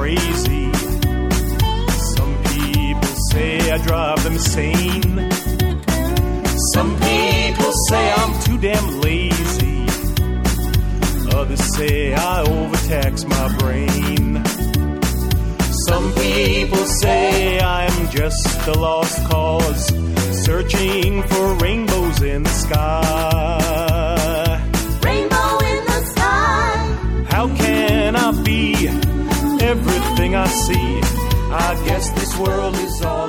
crazy. Some people say I drive them sane. Some people say I'm too damn lazy. Others say I overtax my brain. Some people say I'm just a lost cause, searching for rainbows in the sky. Rainbow in the sky. How can I be everything I see? I guess this world is all